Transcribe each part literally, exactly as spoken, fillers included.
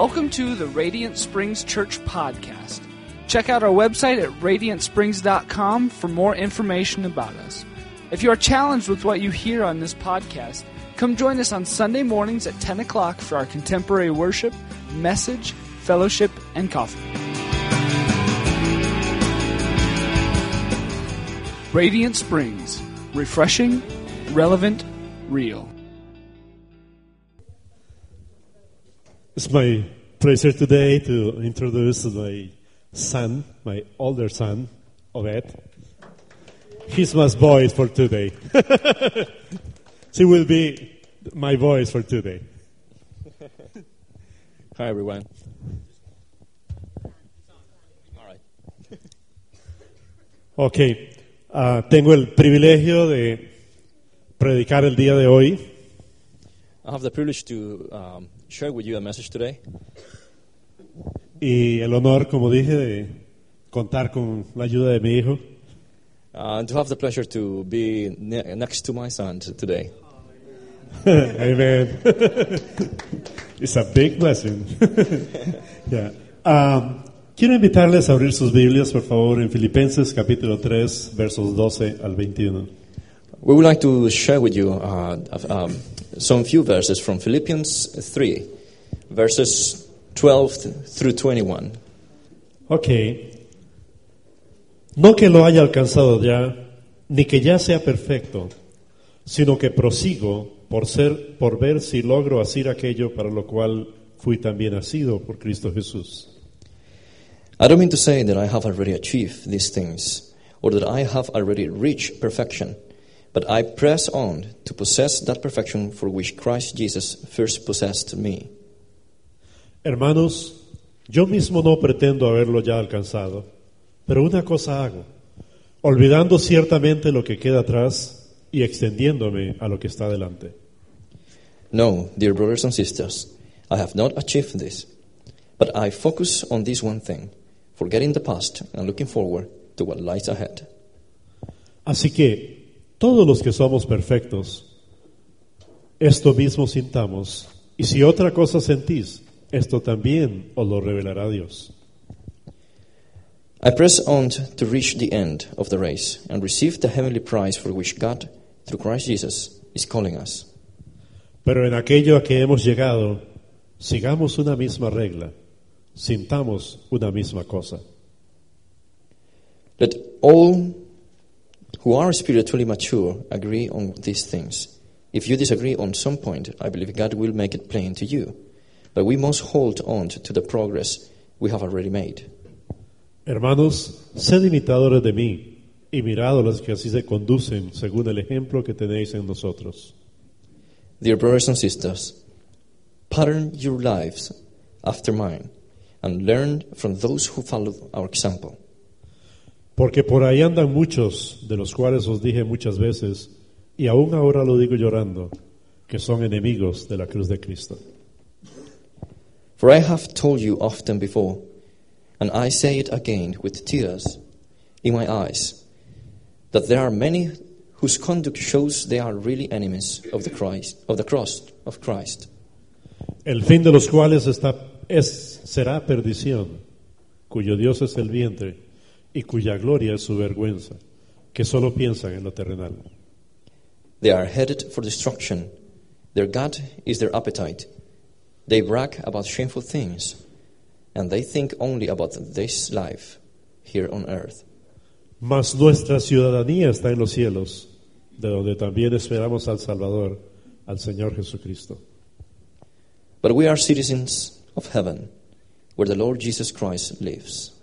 Welcome to the Radiant Springs Church podcast. Check out our website at radiant springs dot com for more information about us. If you are challenged with what you hear on this podcast, come join us on Sunday mornings at ten o'clock for our contemporary worship, message, fellowship, and coffee. Radiant Springs. Refreshing, relevant, real. It's my pleasure today to introduce my son, my older son, Obed. He's my voice for today. She will be my voice for today. Hi, everyone. All right. Okay, uh, tengo el privilegio de predicar el día de hoy. I have the privilege to um, share with you a message today. Y el honor, como dije, de contar con la ayuda de mi hijo. Uh, and to have the pleasure to be ne- next to my son t- today. Amen. It's a big blessing. Yeah. Um, quiero invitarles a abrir sus Biblias, por favor, en Filipenses capítulo tres, versos doce al veintiuno. We would like to share with you uh, um, some few verses from Philippians three, verses twelve through twenty-one. Okay. No que lo haya alcanzado ya, ni que ya sea perfecto, sino que prosigo por ser, por ver si logro hacer aquello para lo cual fui también nacido por Cristo Jesús. I don't mean to say that I have already achieved these things, or that I have already reached perfection, but I press on to possess that perfection for which Christ Jesus first possessed me. Hermanos, yo mismo no pretendo haberlo ya alcanzado, pero una cosa hago, olvidando ciertamente lo que queda atrás y extendiéndome a lo que está delante. No, dear brothers and sisters, I have not achieved this, but I focus on this one thing, forgetting the past and looking forward to what lies ahead. Así que, todos los que somos perfectos, esto mismo sintamos, y si otra cosa sentís, esto también os lo revelará Dios. I press on to reach the end of the race and receive the heavenly prize for which God, through Christ Jesus, is calling us. Pero en aquello a que hemos llegado, sigamos una misma regla, sintamos una misma cosa. Let all who are spiritually mature agree on these things. If you disagree on some point, I believe God will make it plain to you. But we must hold on to the progress we have already made. Hermanos, sed imitadores de mí y mirad a los que así se conducen según el ejemplo que tenéis en nosotros. Dear brothers and sisters, pattern your lives after mine and learn from those who follow our example. Porque por ahí andan muchos, de los cuales os dije muchas veces, y aún ahora lo digo llorando, que son enemigos de la cruz de Cristo. For I have told you often before, and I say it again with tears in my eyes, that there are many whose conduct shows they are really enemies of the Christ, of the cross of Christ. El fin de los cuales está, es, será perdición, cuyo Dios es el vientre, y cuya gloria es su vergüenza, que solo piensan en lo terrenal. They are headed for destruction. Their God is their appetite. They brag about shameful things, and they think only about this life here on earth. Mas nuestra ciudadanía está en los cielos, de donde también esperamos al Salvador, al Señor Jesucristo. But we are citizens of heaven, where the Lord Jesus Christ lives.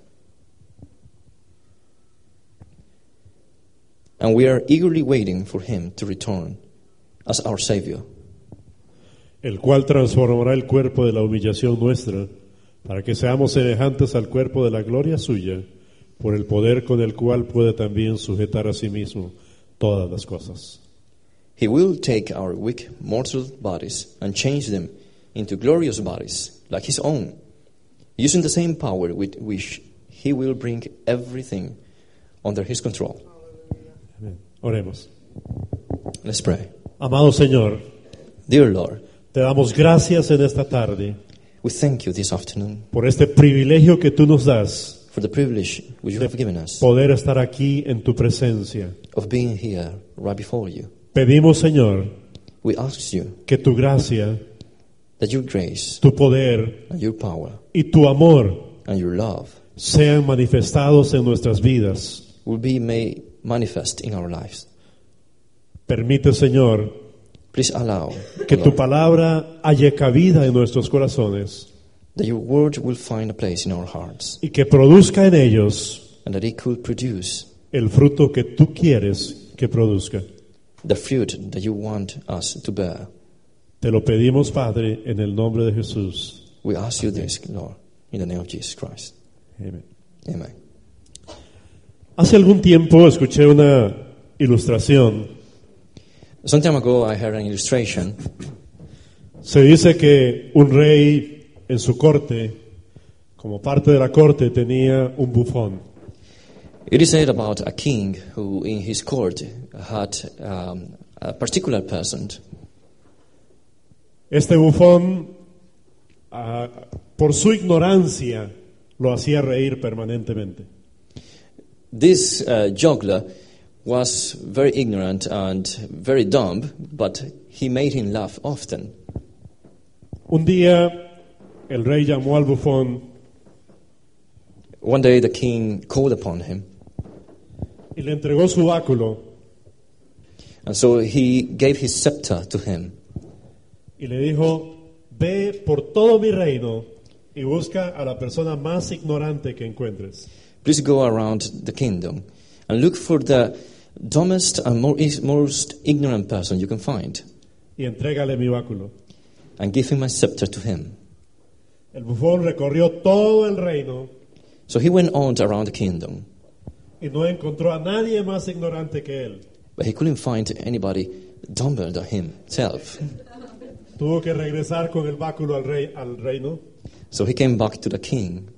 And we are eagerly waiting for him to return as our Savior. El cual transformará el cuerpo de la humillación nuestra, para que seamos semejantes al cuerpo de la gloria suya, por el poder con el cual puede también sujetar a sí mismo todas las cosas. He will take our weak mortal bodies and change them into glorious bodies like his own, using the same power with which he will bring everything under his control. Amén. Oremos. Let's pray. Amado Señor, Dear Lord, te damos gracias en esta tarde We thank you this afternoon por este privilegio que tú nos das for the privilege which you have given us poder estar aquí en tu presencia. of being here right before you. Pedimos, Señor, We ask you que tu gracia, that your grace tu poder and your power y tu amor and your love sean manifestados en nuestras vidas. will be made manifest in our lives. Permite, Señor, Please allow que tu Lord, palabra haya cabida en nuestros corazones that your word will find a place in our hearts y que produzca en ellos and that it could produce el fruto que tú quieres que produzca. the fruit that you want us to bear. Te lo pedimos, Padre, en el nombre de Jesús. We ask you this, Lord, in the name of Jesus Christ. Amén. Amen. Hace algún tiempo escuché una ilustración. Some time ago, I heard an illustration. Se dice que un rey en su corte, como parte de la corte, tenía un bufón. It is said about a king who, in his court, had um, a particular person. Este bufón, ah, por su ignorancia, lo hacía reír permanentemente. This uh, juggler was very ignorant and very dumb, but he made him laugh often. Un día, el rey llamó al bufón One day, the king called upon him, y le entregó su báculo and so he gave his scepter to him. y le dijo: ve por todo mi reino y busca a la persona más ignorante que encuentres. Please go around the kingdom and look for the dumbest and more, most ignorant person you can find, Y entrégale mi báculo. and give him a scepter to him. El bufón recorrió todo el reino So he went on around the kingdom, y no encontró a nadie más ignorante que él. but he couldn't find anybody dumber than himself. Tuvo que regresar con el báculo al, rey, al reino. So he came back to the king.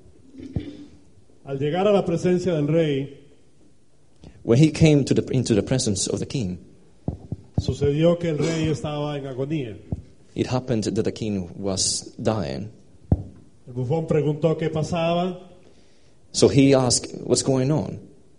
Al llegar a la presencia del rey, When he came to the, into the presence of the king, sucedió que el rey estaba en agonía. it happened that the king was dying. El bufón preguntó qué pasaba So he asked, what's going on?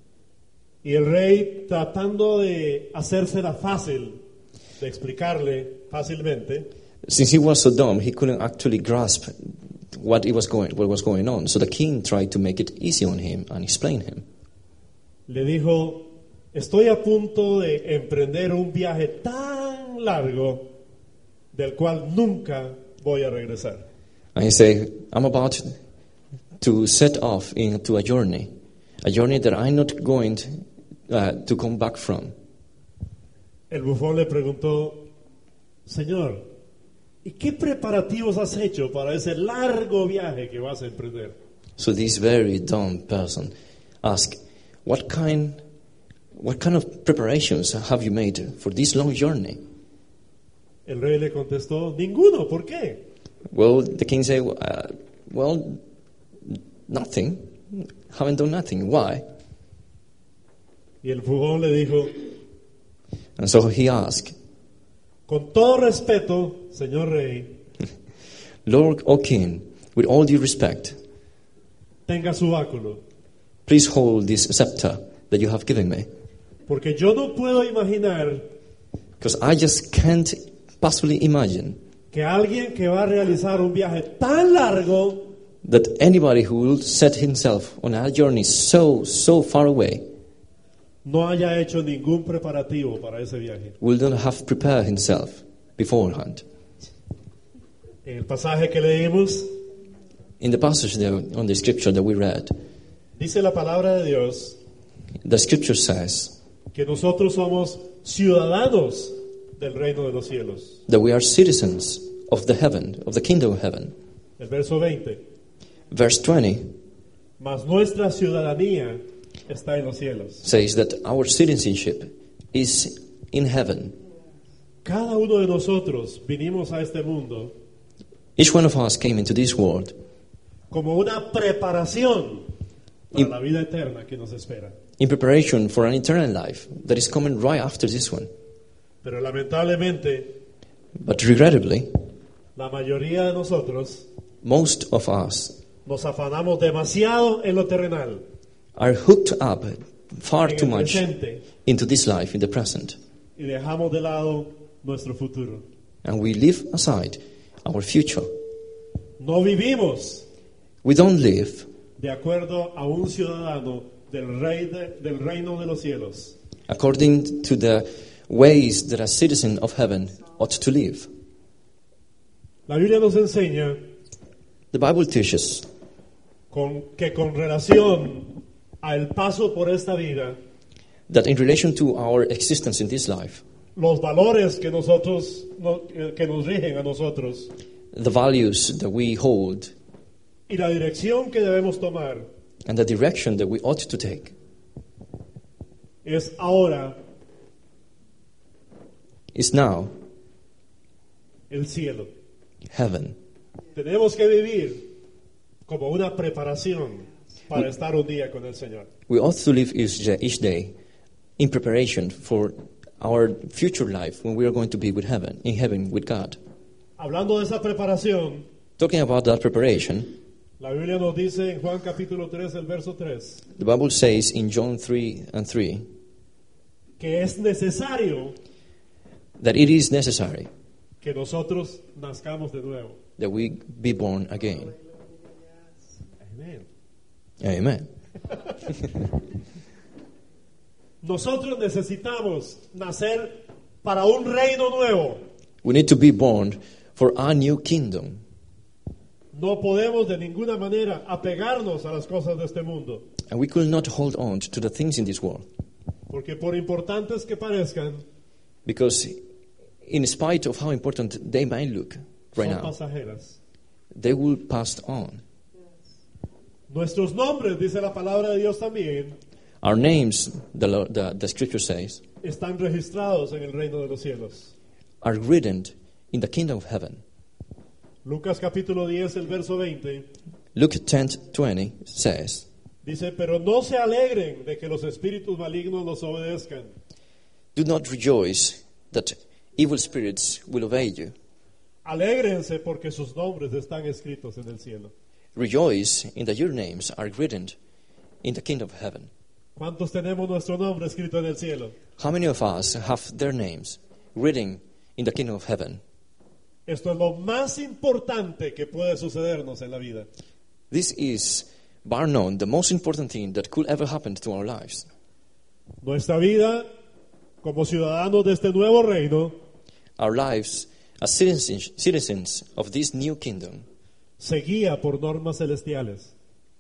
y el rey, tratando de hacérsela fácil, de explicarle fácilmente, Since he was so dumb, he couldn't actually grasp what, it was going, what was going on. So the king tried to make it easy on him and explain him. le dijo: estoy a punto de emprender un viaje tan largo del cual nunca voy a regresar. And he said, I'm about to set off into a journey, a journey that I'm not going to, uh, to come back from. El bufón le preguntó: Señor, ¿y qué preparativos has hecho para ese largo viaje que vas a emprender? So this very dumb person asked, what kind, what kind of preparations have you made for this long journey? El rey le contestó: ninguno, ¿por qué? Well, the king said, uh, well, nothing. Haven't done nothing. Why? Y el bufón le dijo: And so he asked, con todo respeto, señor rey, Lord, O king, with all due respect, tenga su báculo, please hold this scepter that you have given me. porque yo no puedo imaginar Because I just can't possibly imagine que alguien que va a realizar un viaje tan largo that anybody who will set himself on a journey so, so far away no haya hecho ningún preparativo para ese viaje. will not have prepared himself beforehand. En el pasaje que leímos, In the passage there on the scripture that we read, dice la palabra de Dios the scripture says que nosotros somos ciudadanos del reino de los cielos. that we are citizens of the heaven, of the kingdom of heaven. El verso veinte. Verse twenty Mas nuestra ciudadanía está en los cielos. says that our citizenship is in heaven. Cada uno de nosotros vinimos a este mundo Each one of us came into this world como una preparación para Y- la vida eterna que nos espera. in preparation for an eternal life that is coming right after this one. Pero lamentablemente, But regrettably, la mayoría de nosotros Most of us nos afanamos demasiado en lo terrenal, are hooked up far en too el much presente, into this life in the present, y dejamos de lado nuestro futuro. and we leave aside our future. No vivimos We don't live de acuerdo a un ciudadano del, rey de- del reino de los cielos. according to the ways that a citizen of heaven ought to live. La Biblia nos enseña The Bible teaches con, que con relación al paso por esta vida, that in relation to our existence in this life, los valores que nosotros no- que nos rigen a nosotros the values that we hold y la dirección que debemos tomar and the direction that we ought to take es ahora is now el cielo. heaven. Tenemos que vivir como una preparación para estar un día con el Señor. We ought to live each day, each day in preparation for our future life when we are going to be with heaven, in heaven with God. Hablando de esa preparación, Talking about that preparation, la Biblia nos dice en Juan capítulo tres, el verso tres, the Bible says in John three and three que es necesario that it is necessary que nosotros nazcamos de nuevo. that we be born again. Amén. Amen. Nosotros necesitamos nacer para un reino nuevo. We need to be born for our new kingdom. No podemos de ninguna manera apegarnos a las cosas de este mundo, And we could not hold on to the things in this world. porque por importantes que parezcan, Because in spite of how important they might look right son now, pasajeras. they will pass on. Nuestros nombres, dice la palabra de Dios también, Our names, the, Lo- the, the scripture says, están registrados en el reino de los cielos. are written in the kingdom of heaven. Lucas capítulo diez, el verso veinte, Luke ten twenty says, dice, pero no se alegren de que los espíritus malignos los obedezcan, do not rejoice that evil spirits will obey you. alégrense porque sus nombres están escritos en el cielo. Rejoice in that your names are written in the kingdom of heaven. ¿Cuántos tenemos nuestro nombre escrito en el cielo? How many of us have their names written in the kingdom of heaven? Esto es lo más importante que puede sucedernos en la vida. This is, bar none, the most important thing that could ever happen to our lives. Nuestra vida como ciudadanos de este nuevo reino Our lives as citizens, citizens of this new kingdom se guía por normas celestiales.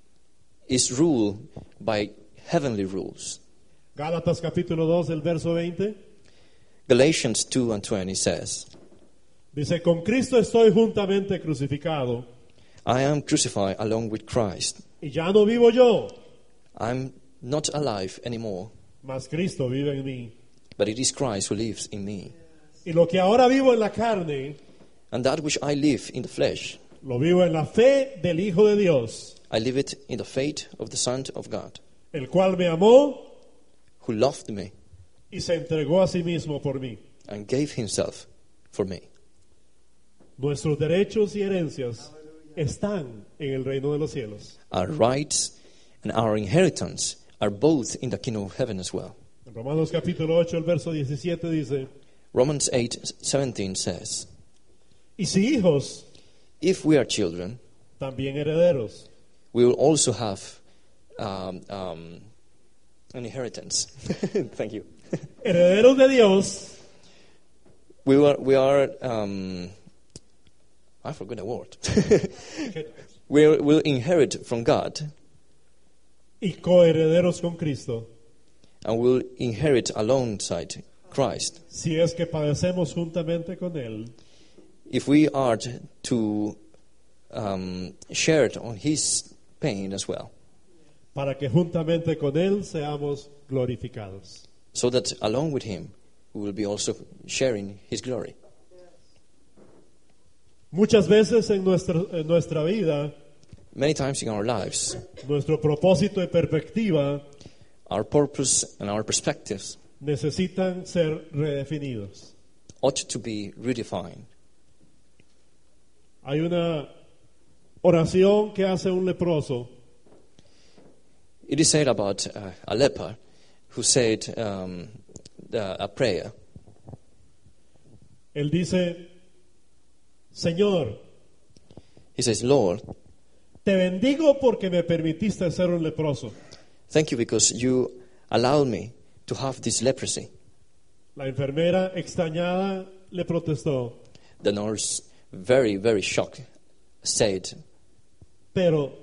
is ruled by heavenly rules. Gálatas capítulo dos, el verso veinte, Galatians two and twenty says, dice, con Cristo estoy juntamente crucificado, I am crucified along with Christ. y ya no vivo yo, I'm not alive anymore, mas Cristo vive en mí. but it is Christ who lives in me. Y lo que ahora vivo en la carne, And that which I live in the flesh, lo vivo en la fe del Hijo de Dios, I live it in the faith of the Son of God, el cual me amó who loved me y se entregó a sí mismo por mí. and gave himself for me. Nuestros derechos y herencias están en el reino de los cielos. Our rights and our inheritance are both in the kingdom of heaven as well. En Romanos capítulo ocho, el verso diecisiete dice, Romans eight seventeen says, y si hijos, if we are children, también herederos, we will also have um, um, an inheritance. Thank you. herederos de Dios, We are, we are um, I forgot the word. we will inherit from God y coherederos con Cristo, and will inherit alongside Christ. si es que padecemos juntamente con Él, If we are to um, share it on His pain as well, para que juntamente con Él seamos glorificados. so that along with Him we will be also sharing His glory. Muchas veces en nuestra, en nuestra vida, Many times in our lives, nuestro propósito y perspectiva our purpose and our perspectives necesitan ser redefinidos. ought to be redefined. Hay una oración que hace un leproso It is said about uh, a leper who said um, the, a prayer. Él dice, Señor, He says, Lord, te bendigo porque me permitiste ser un leproso. thank you because you allowed me to have this leprosy. La enfermera extrañada le protestó, The nurse, very, very shocked, said, pero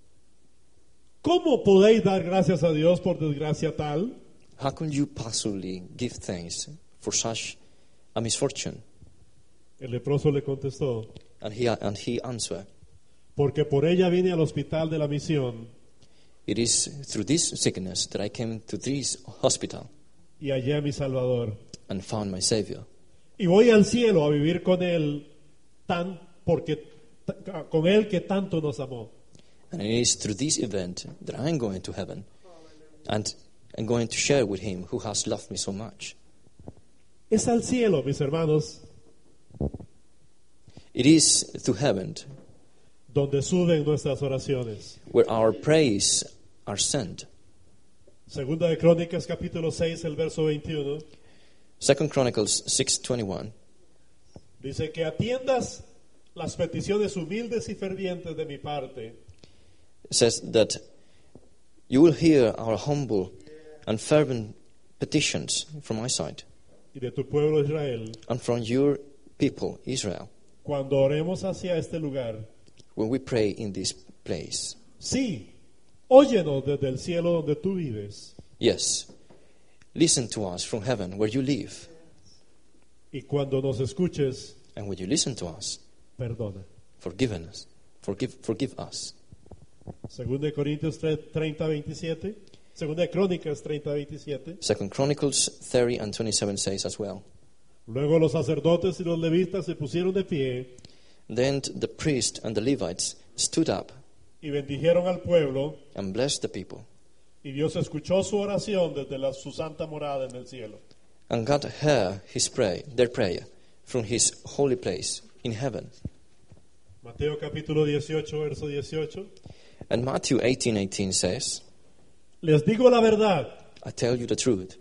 ¿cómo podéis dar gracias a Dios por desgracia tal? how can you possibly give thanks for such a misfortune? El leproso le contestó, And he, and he answered, porque por ella vine al hospital de la misión it is through this sickness that I came to this hospital y hallé a mi Salvador. and found my Savior. Y voy al cielo a vivir con él, tan, porque, ta- con él que tanto nos amó. And it is through this event that I am going to heaven and I'm going to share with him who has loved me so much. Es al cielo, mis hermanos, It is to heaven donde suben nuestras oraciones. where our praise are sent. Segunda de Crónicas, capítulo seis, el verso veintiuno, Second Chronicles six twenty-one dice que atiendas las peticiones humildes y fervientes de mi parte, says that you will hear our humble and fervent petitions from my side y de tu pueblo Israel, and from your people, Israel, cuando oremos hacia este lugar. when we pray in this place. Sí, óyenos desde el cielo donde tú vives, Yes, listen to us from heaven where you live. y cuando nos escuches, And when you listen to us, perdona. forgive us. Forgive, forgive us. Segunda de Corintios treinta, veintisiete. Segunda de Crónicas treinta, veintisiete. Second Chronicles thirty and twenty-seven says as well. Luego los sacerdotes y los levitas se pusieron de pie Then the priest and the Levites stood up y bendijeron al pueblo, and blessed the people. y Dios escuchó su oración desde la, su santa morada en el cielo. And God heard his prayer, their prayer from his holy place in heaven. Mateo capítulo dieciocho, verso dieciocho. And Matthew eighteen eighteen says, Les digo la verdad, I tell you the truth.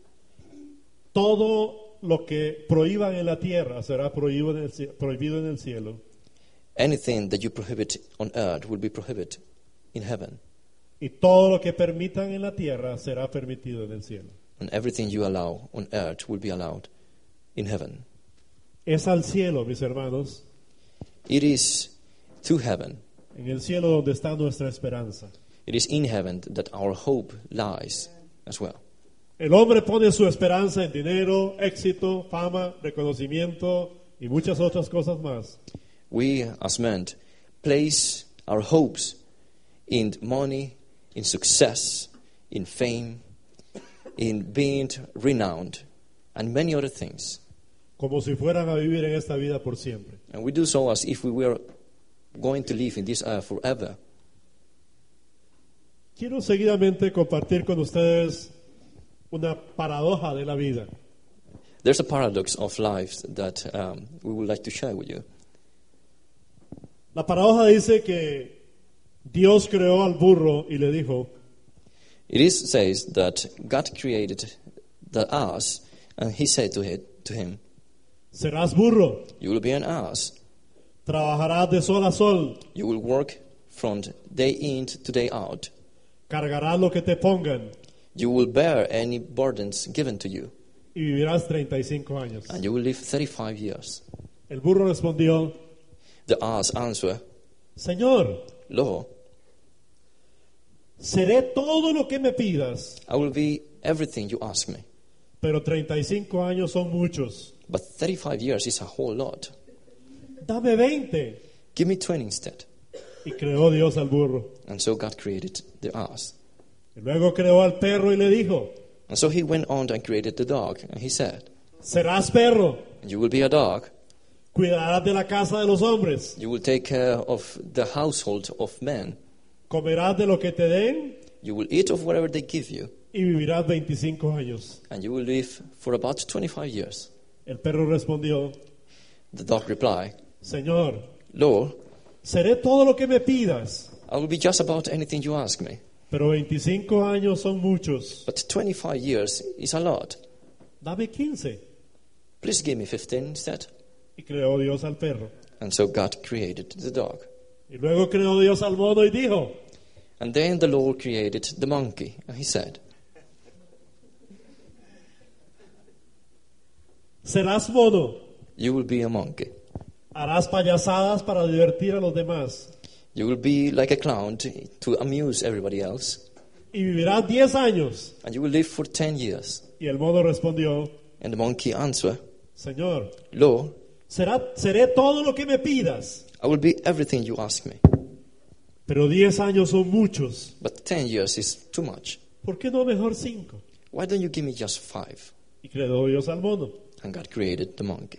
todo lo que prohíban en la tierra será prohibido en el, cie- prohibido en el cielo, Anything that you prohibit on earth will be prohibited in heaven. y todo lo que permitan en la tierra será permitido en el cielo. And everything you allow on earth will be allowed in heaven. Es al cielo, mis hermanos, It is to heaven. en el cielo donde está nuestra esperanza. It is in heaven that our hope lies as well. El hombre pone su esperanza en dinero, éxito, fama, reconocimiento y muchas otras cosas más. We, as men, place our hopes in money, in success, in fame, in being renowned, and many other things. Como si fueran a vivir en esta vida por siempre. And we do so as if we were going to live in this earth forever. Quiero seguidamente compartir con ustedes una paradoja de la vida. There's a paradox of life that um, we would like to share with you. La paradoja dice que Dios creó al burro y le dijo, It is says that God created the ass, and He said to it to him, serás burro, "You will be an ass. trabajarás de sol a sol, You will work from day in to day out. cargarás lo que te pongan You will bear any burdens given to you, y vivirás treinta y cinco años. and you will live thirty-five years." El burro respondió, The ass answered, Señor, "Lord, seré todo lo que me pidas, I will be everything you ask me, pero treinta y cinco años son muchos. but thirty-five years is a whole lot. Dame veinte. Give me twenty instead." Y creó Dios al burro. And so God created the ass. Y luego creó al perro y le dijo, And so He went on and created the dog, and He said, serás perro, "You will be a dog. cuidarás de la casa de los hombres, You will take care of the household of men. comerás de lo que te den You will eat of whatever they give you, y vivirás veinticinco años. and you will live for about twenty-five years." El perro respondió, The dog replied, Señor, "Lord, seré todo lo que me pidas. I will be just about anything you ask me. Pero veinticinco años son muchos. But twenty-five years is a lot. Dame quince. Please give me fifteen instead. Y creó Dios al perro. And so God created the dog. Y luego creó Dios al mono y dijo, And then the Lord created the monkey. And he said, serás mono. you will be a monkey. Harás payasadas para divertir a los demás. You will be like a clown to, to amuse everybody else. Y vivirás diez años. And you will live for ten years. Y el mono respondió, And the monkey answered, Señor, Lord, será, seré todo lo que me pidas. I will be everything you ask me. Pero diez años son muchos. But ten years is too much. ¿Por qué no mejor cinco? Why don't you give me just five? Y creó Dios al mono. And God created the monkey.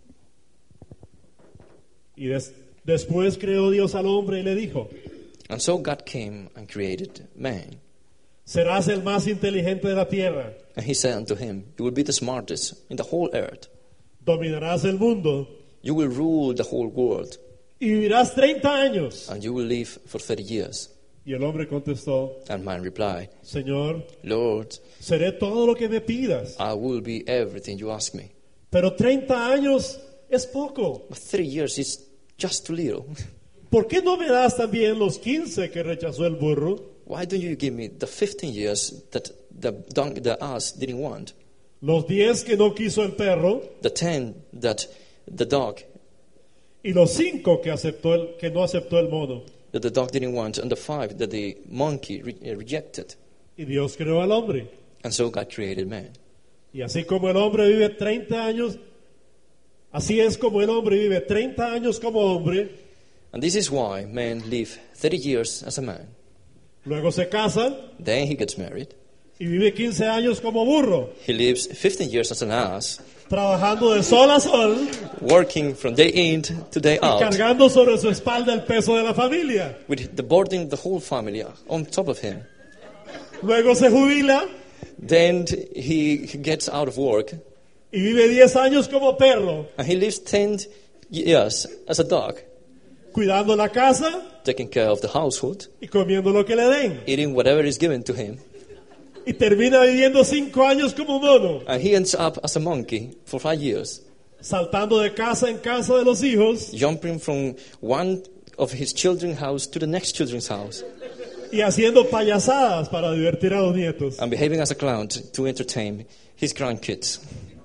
Y des- después creó Dios al hombre y le dijo, And so God came and created man. serás el más inteligente de la tierra. And he said unto him, you will be the smartest in the whole earth. Dominarás el mundo You will rule the whole world. y vivirás treinta años. And you will live for thirty years. Y el hombre contestó, And man replied, Señor, Lord, seré todo lo que me pidas. I will be everything you ask me. Pero treinta años es poco. But three years is just too little. ¿Por qué no me das también los quince que rechazó el burro? Why don't you give me the fifteen years that the donkey, the ass didn't want? Los diez que no quiso el perro The ten that the dog, y los cinco que, aceptó el, que no aceptó el mono. that the dog didn't want, and the five that the monkey re- uh, rejected. Y Dios creó al hombre. And so God created man. Y así como el hombre vive treinta años, así es como el hombre vive treinta años como hombre, And this is why man live thirty years as a man. luego se casa Then he gets married. y vive quince años como burro, He lives fifteen years as an ass, trabajando de sol a sol working from day in to day y out, cargando sobre su espalda el peso de la familia. with the burden of the whole family on top of him. Luego se jubila Then he he gets out of work, y vive diez años como perro, and he lives ten years as a dog, cuidando la casa taking care of the household, y comiendo lo que le den. eating whatever is given to him. Y termina viviendo cinco años como mono, And he ends up as a monkey for five years, saltando de casa en casa de los hijos jumping from one of his children's house to the next children's house, y haciendo payasadas para divertir a los nietos. and behaving as a clown to, to entertain his grandkids.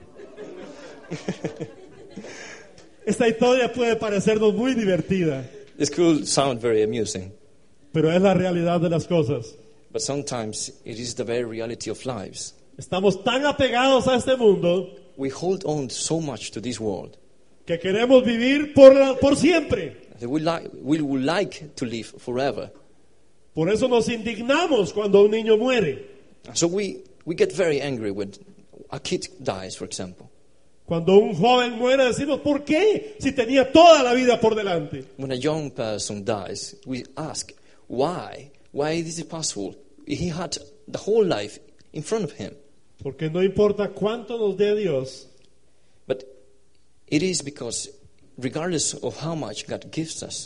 Esta historia puede parecernos muy divertida, This could sound very amusing, pero es la realidad de las cosas. but sometimes it is the very reality of lives. Estamos tan apegados a este mundo We hold on so much to this world que queremos vivir por, la- por siempre. that we, like, we would like to live forever. Por eso nos indignamos cuando un niño muere, And so we, we get very angry when a kid dies, for example. cuando un joven muere decimos, ¿por qué? Si tenía toda la vida por delante. When a young person dies, we ask, why? Why is it possible? He had the whole life in front of him. Porque no importa cuánto nos dé Dios, But it is because regardless of how much God gives us,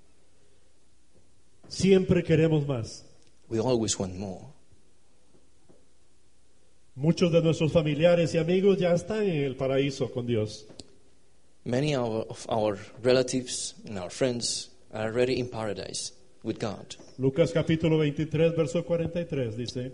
siempre queremos más. we always want more. Muchos de nuestros familiares y amigos ya están en el paraíso con Dios. Many of of our relatives and our friends are already in paradise with God. Lucas capítulo veintitrés, verso cuarenta y tres dice,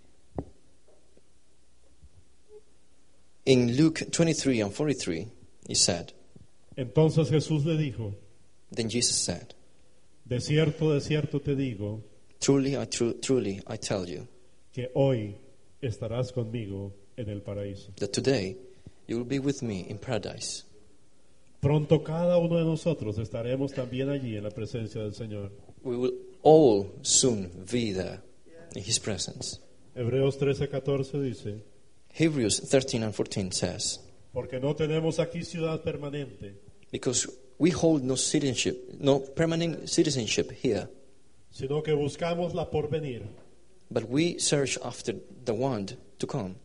In Luke twenty-three and forty-three, he said, entonces Jesús le dijo, Then Jesus said, de cierto, de cierto te digo, Truly, I tru- truly, I tell you, que hoy estarás conmigo en el paraíso. that today you will be with me in paradise. Pronto cada uno de nosotros estaremos también allí en la presencia del Señor. We will all soon be there in His presence. Hebreos trece, catorce dice, Hebrews thirteen and fourteen says, porque no tenemos aquí ciudad permanente, Because we hold no citizenship, no permanent citizenship here, sino que buscamos la porvenir. but we search after the one to come.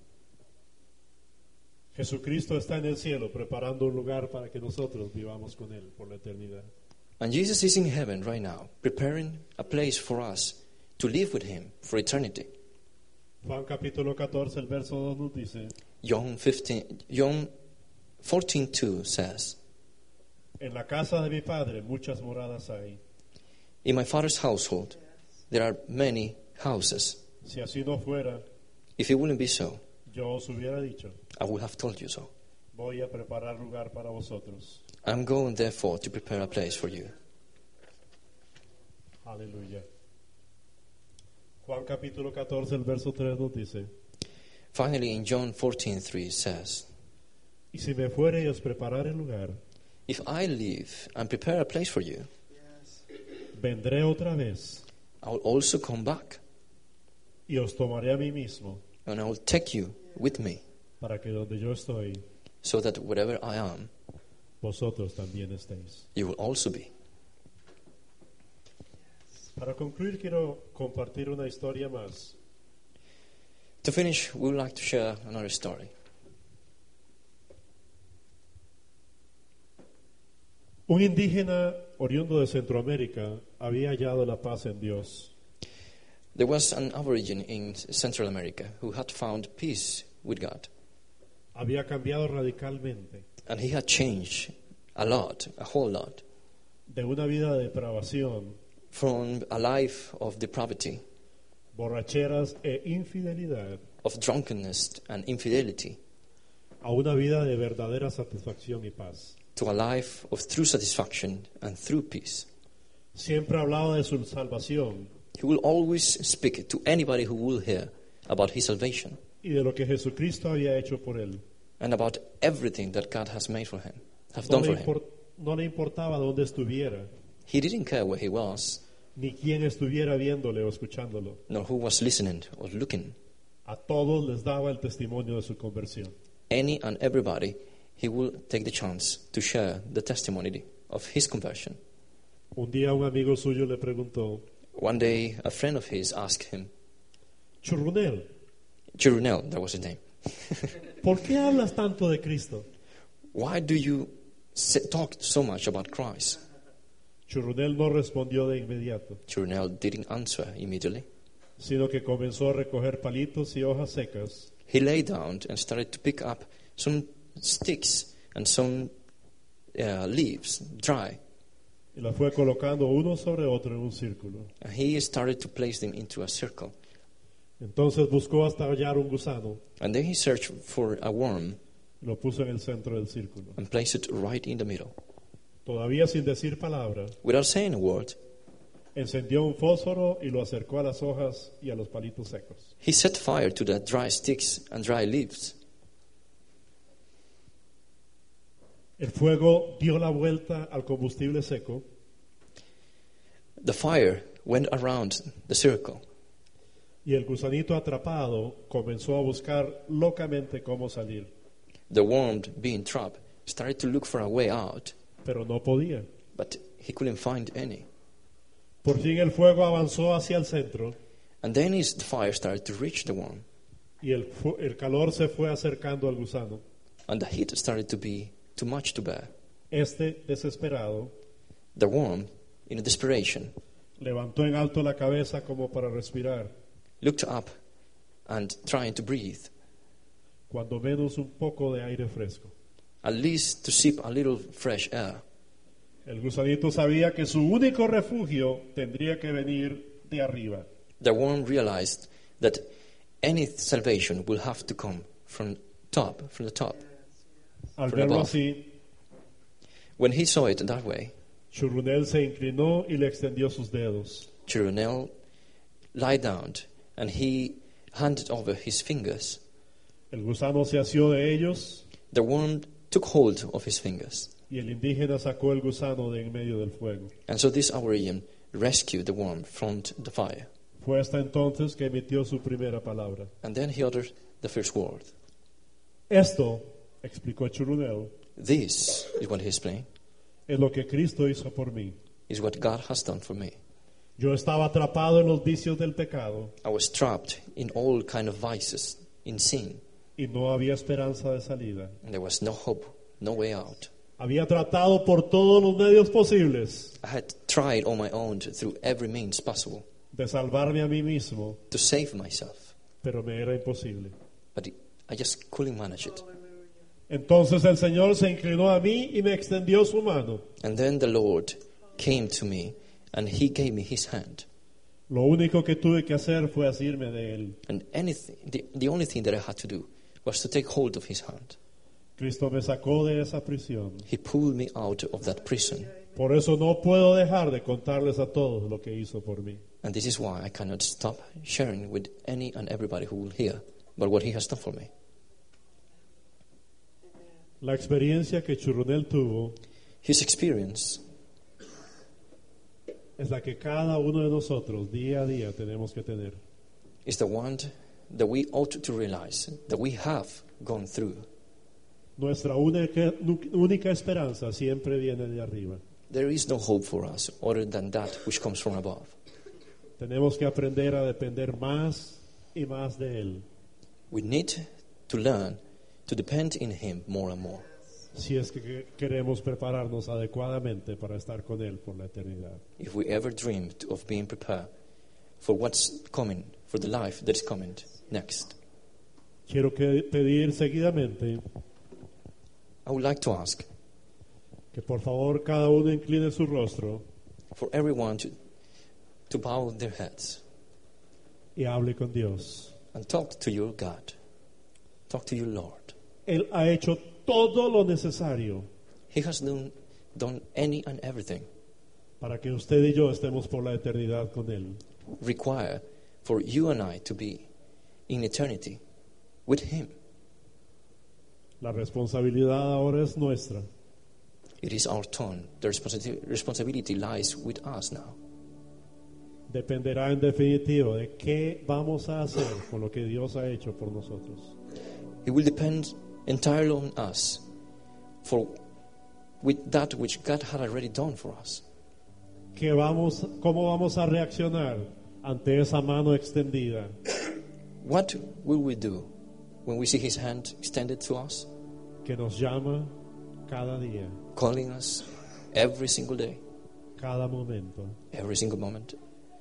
Jesucristo está en el cielo preparando un lugar para que nosotros vivamos con Él por la eternidad. And Jesus is in heaven right now, preparing a place for us to live with him for eternity. Juan capítulo catorce, el verso dos nos dice, John fifteen, John fourteen two says, en la casa de mi Padre muchas moradas hay. in my Father's household there are many houses. Si así no fuera, If it wouldn't be so, yo os hubiera dicho, I would have told you so. voy a preparar lugar para vosotros. I'm going therefore to prepare a place for you. Aleluya. Juan capítulo catorce, el verso tres nos dice, Finally, in John fourteen three it says, y si me fuere y os preparare lugar, if I leave and prepare a place for you, vendré otra vez I will also come back, y os tomaré a mí mismo, and I will take you with me, para que donde yo estoy, so that wherever I am, vosotros también estéis. you will also be. Para concluir, quiero compartir una historia más. To finish, we would like to share another story. Un indígena oriundo de Centroamérica había hallado la paz en Dios. There was an Aborigine in Central America who had found peace with God, Había cambiado radicalmente and he had changed a lot, a whole lot, de una vida de depravación, from a life of depravity, borracheras e infidelidad, of drunkenness and infidelity, a una vida de verdadera satisfacción y paz. to a life of true satisfaction and true peace. Siempre hablaba de su salvación He will always speak to anybody who will hear about his salvation y de lo que Jesucristo había hecho por él. and about everything that God has made for him, have No done le, for him. impor- no le importaba dónde estuviera, He didn't care where he was, ni quién estuviera viéndole o escuchándolo. nor who was listening or looking. A todos les daba el testimonio de su conversión. Any and everybody, he will take the chance to share the testimony of his conversion. Un día un amigo suyo le preguntó, One day, a friend of his asked him, Churrunel, Chirunel, that was his name, ¿por qué hablas tanto de Cristo? why do you say, talk so much about Christ? Churrunel no respondió de inmediato, Chirunel didn't answer immediately. sino que comenzó a recoger palitos y hojas secas He lay down and started to pick up some sticks and some uh, leaves, dry, y las fue colocando uno sobre otro en un círculo. and he started to place them into a circle. Entonces buscó hasta hallar un gusano And then he searched for a worm y lo puso en el centro del círculo. and placed it right in the middle. Todavía sin decir palabra, Without saying a word, encendió un fósforo y lo acercó a las hojas y a los palitos secos. he set fire to the dry sticks and dry leaves. El fuego dio la vuelta al combustible seco The fire went around the circle, y el gusanito atrapado comenzó a buscar locamente cómo salir, the worm, being trapped, started to look for a way out, pero no podía. but he couldn't find any. Por fin el fuego avanzó hacia el centro And then his the fire started to reach the worm, y el, fu- el calor se fue acercando al gusano. and the heat started to be too much to bear. Este, desesperado, The worm, in desperation, levantó en alto la cabeza como para respirar, looked up and trying to breathe, cuando menos un poco de aire fresco. at least to sip a little fresh air. El gusanito sabía que su único refugio tendría que venir de arriba. The worm realized that any salvation will have to come from top, from the top. Al From verlo above. así, When he saw it that way, Churrunel se inclinó y le extendió sus dedos. Chirunel lied down and he handed over his fingers. El gusano se asió de ellos The worm took hold of his fingers, y el indígena sacó el gusano de en medio del fuego. and so this Aborigine rescued the worm from the fire. Fue hasta entonces que emitió su primera palabra. And then he uttered the first word. Esto, explicó Churrunel, This is what he explained, es lo que Cristo hizo por mí. is what God has done for me. Yo estaba atrapado en los vicios del pecado I was trapped in all kind of vices, in sin, y no había esperanza de salida. and there was no hope, no way out. Había tratado por todos los medios posibles I had tried on my own to, through every means possible de salvarme a mí mismo, to save myself, pero me era imposible. but it, I just couldn't manage it. Entonces el Señor se inclinó a mí y me extendió su mano. And then the Lord came to me and He gave me His hand. Lo único que tuve que hacer fue asirme de Él. And anything, the, the only thing that I had to do was to take hold of His hand. Cristo me sacó de esa prisión. He pulled me out of that prison. Por eso no puedo dejar de contarles a todos lo que hizo por mí. And this is why I cannot stop sharing with any and everybody who will hear about what He has done for me. La experiencia que Churrunel tuvo His experience es la que cada uno de nosotros día a día tenemos que tener. is the one that we ought to realize that we have gone through. Nuestra única, única esperanza siempre viene de arriba. There is no hope for us other than that which comes from above. Tenemos que aprender a depender más y más de Él. We need to learn to depend in Him more and more Si es que queremos prepararnos adecuadamente para estar con Él por la eternidad. if we ever dreamed of being prepared for what's coming, for the life that is coming next. Quiero que pedir seguidamente I would like to ask que por favor cada uno incline su rostro for everyone to, to bow their heads y hable con Dios. and talk to your God. Talk to your Lord. Él ha hecho todo lo necesario He has done, done any and everything para que usted y yo estemos por la eternidad con Él. required for you and I to be in eternity with Him. La responsabilidad ahora es nuestra. It is our turn. The responsi- responsibility lies with us now. Dependerá en definitivo de qué vamos a hacer con lo que Dios ha hecho por nosotros. It will depend entirely on us for with that which God had already done for us. ¿Qué vamos, ¿Cómo vamos a reaccionar ante esa mano extendida? What will we do when we see His hand extended to us, Que nos llama cada día, calling us every single day, cada momento, every single moment?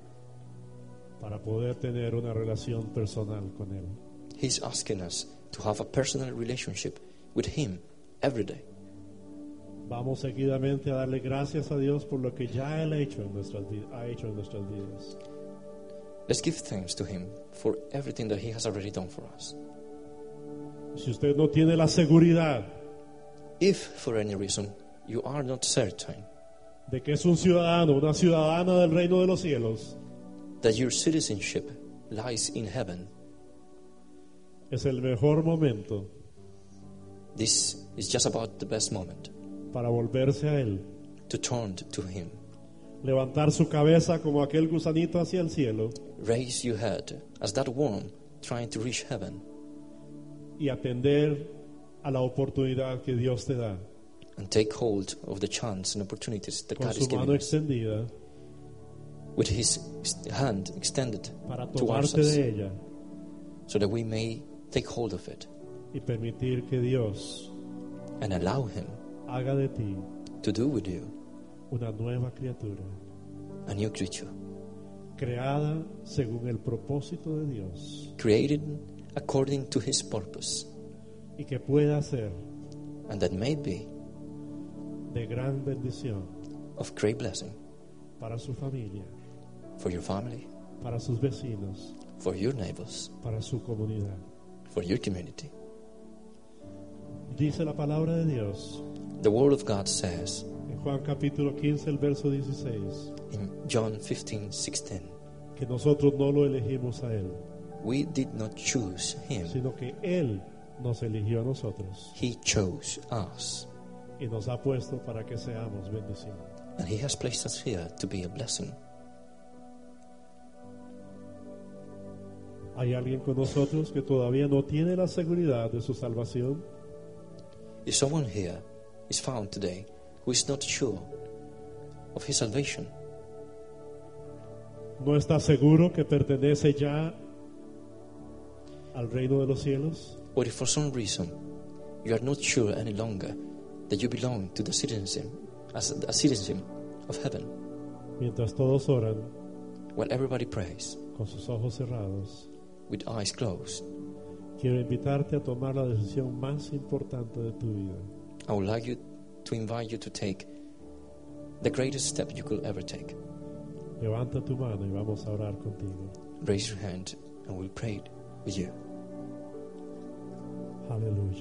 para poder tener una relación personal con Él. He's asking us to have a personal relationship with Him every day. Vamos seguidamente a darle gracias a Dios por lo que ya Él ha hecho en nuestras, vi- ha hecho en nuestras vidas. Let's give thanks to Him for everything that He has already done for us. Si usted no tiene la seguridad If for any reason you are not certain de que es un ciudadano, una ciudadana del reino de los cielos, that your citizenship lies in heaven, es el mejor momento this is just about the best moment para volverse a Él, to turn to Him. levantar su cabeza como aquel gusanito hacia el cielo Raise your head as that worm trying to reach heaven y atender a la oportunidad que Dios te da and take hold of the chance and opportunities that con God is su giving mano us extendida with His hand extended para towards tomarte us de ella so that we may take hold of it y permitir que Dios and allow Him haga de ti to do with you una nueva criatura, a new creature, creada según el propósito de Dios created according to His purpose, y que pueda ser and that may be de gran bendición of great blessing para su familia, for your family, para sus vecinos, for your neighbors, para su comunidad. for your community. Dice la palabra de Dios The Word of God says en Juan capítulo quince, el verso dieciséis, in John fifteen sixteen, que nosotros no lo elegimos a Él, we did not choose Him, sino que Él nos eligió a nosotros He chose us, y nos ha puesto para que seamos bendición. and He has placed us here to be a blessing. ¿Hay alguien con nosotros que todavía no tiene la seguridad de su salvación? If someone here is found today who is not sure of his salvation, ¿No está seguro que pertenece ya al reino de los cielos? or if for some reason you are not sure any longer that you belong to the citizenship, as a citizen of heaven. Mientras todos oran While everybody prays con sus ojos cerrados, with eyes closed, quiero invitarte a tomar la decisión más importante de tu vida. I would like you to invite you to take the greatest step you could ever take. Levanta tu mano y vamos a orar contigo. Raise your hand and we'll pray with you. Aleluya.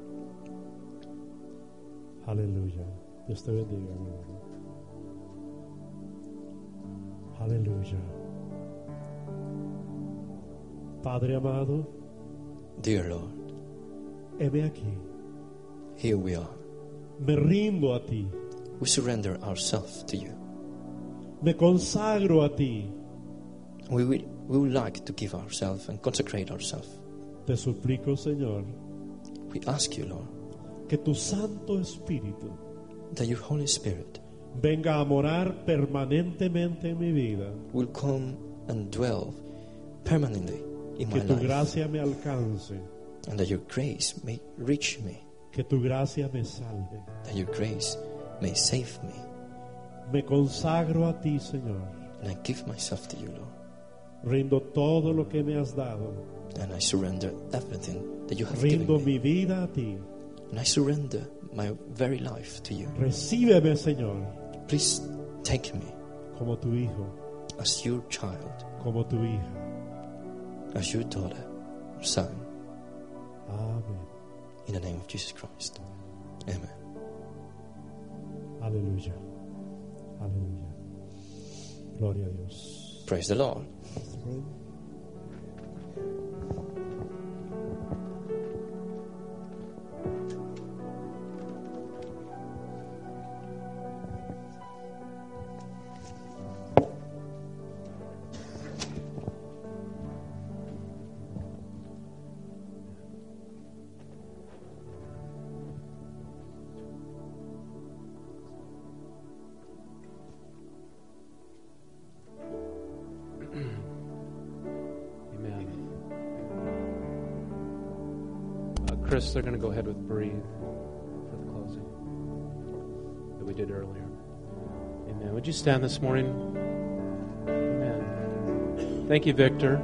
Aleluya. Dios te bendiga, mi hermano. Aleluya. Padre amado, Dear Lord, heme aquí. here we are. Me rindo a ti. We surrender ourselves to you. Me consagro a ti. We will, we would like to give ourselves and consecrate ourselves. Te suplico, Señor, We ask you, Lord, que tu Santo Espíritu that your Holy Spirit venga a morar permanentemente en mi vida. will come and dwell permanently in my Que tu life, gracia me alcance. and that your grace may reach me, Que tu gracia me salve. that your grace may save me. Me consagro a ti, Señor. And I give myself to you, Lord, Rindo todo lo que me has dado. and I surrender everything that you have Rindo given me, mi vida a ti. and I surrender my very life to you. Recíbeme, Señor, Please take me como tu hijo, as your child, como tu hija. as your daughter or son, Amén. in the name of Jesus Christ. Amen. Aleluya. Aleluya. Gloria a Dios. Praise the Lord. Chris, they're going to go ahead with Breathe for the closing that we did earlier. Amen. Would you stand this morning? Amen. Thank you, Victor.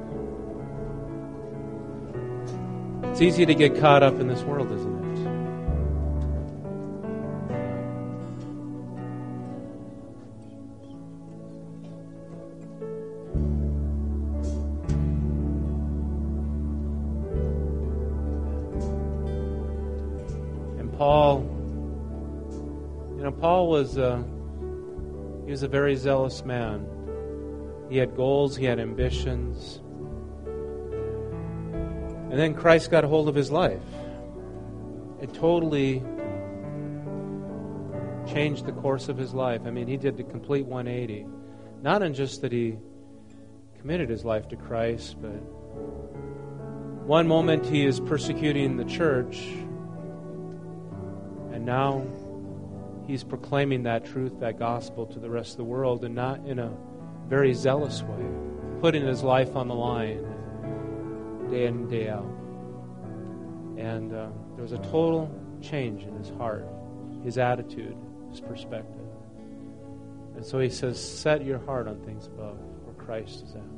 It's easy to get caught up in this world, isn't it? Paul, you know, Paul was uh, he was a very zealous man. He had goals, he had ambitions. And then Christ got a hold of his life. It totally changed the course of his life. I mean, he did the complete one eighty. Not in just that he committed his life to Christ, but one moment he is persecuting the church, and now he's proclaiming that truth, that gospel to the rest of the world, and not in a very zealous way, putting his life on the line day in and day out. And uh, there was a total change in his heart, his attitude, his perspective. And so he says, set your heart on things above, where Christ is at.